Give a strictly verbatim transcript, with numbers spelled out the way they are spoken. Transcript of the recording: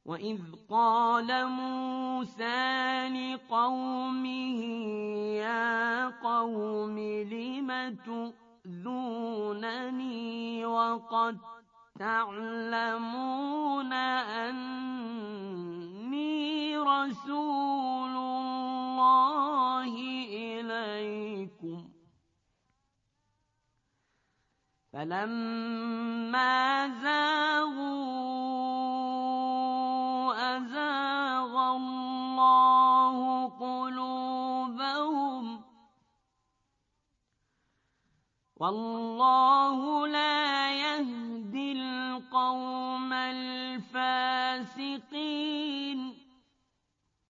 وإذ قال موسى لقومه يا قوم لم تؤذونني وقد تعلمون أني رسول الله إليكم فلما زاغوا أزاغ الله قلوبهم والله لا يهدي القوم